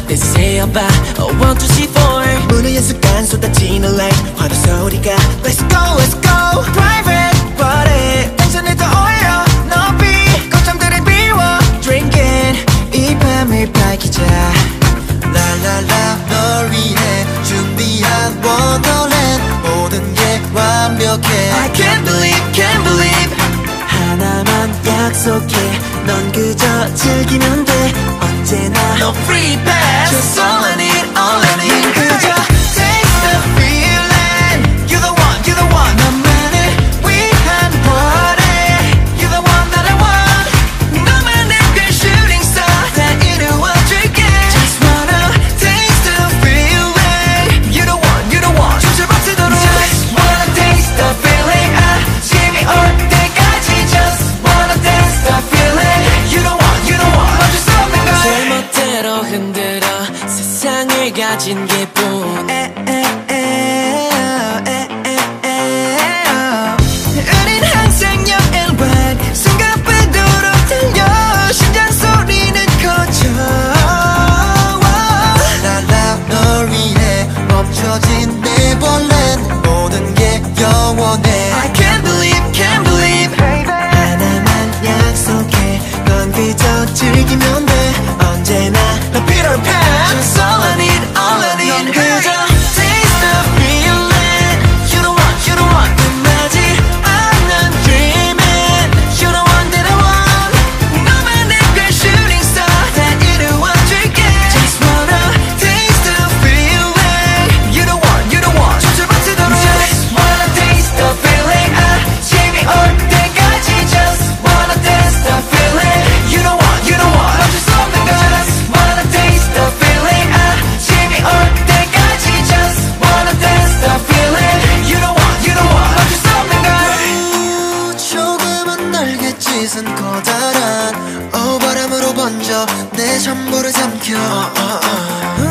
This is 해봐 1, 2, 3, 4 무르한 습관 쏟아지는 light 환호 소리가 Let's go let's go Private party 텐션을 더 올려 높이 걱정들을 비워 Drinking 이 밤을 밝히자 라라라 널 위해 준비한 Wonderland 모든 게 완벽해 I can't believe 하나만 약속해 넌 그저 즐기면 돼 언제나 No free pass Just all I need 난 그저 taste the feeling You're the one 너만을 위한 party You're the one that I want 너만을 그 shooting star 다 이루어줄게 Just wanna taste the feeling You're the one 춤을 버티도록 Just wanna taste the feeling 아침이 올 때까지 Just wanna taste the feeling You the one 멈출 수 없는 걸 제멋대로 흔들어 세상을 가진 기분 우린 항상 young and wild 숨가쁘도록 달려 심장 소리는 커져 라라 널 위해 멈춰진 Neverland 모든 게 영원해 I can't believe 하나만 약속해 넌 그저 즐기면 돼 언제나 너 Peter Pan Just all I need 넌 그저 taste the feeling You the one 끝나지 않는 dreaming You the one that I want 너만의 그 shooting star 다 이루어줄게 Just wanna taste the feeling You the one 춤을 버티도록 Just wanna taste the feeling 아침이 올 때까지 Just wanna taste the feeling You the one 멈출 수 없는 걸 Just wanna taste the feeling 아침이 올 때까지 Just wanna taste the feeling You the one 멈출 수 없는 걸 조금은 날갯짓은 커다란 바람으로 번져 내 전부를 삼켜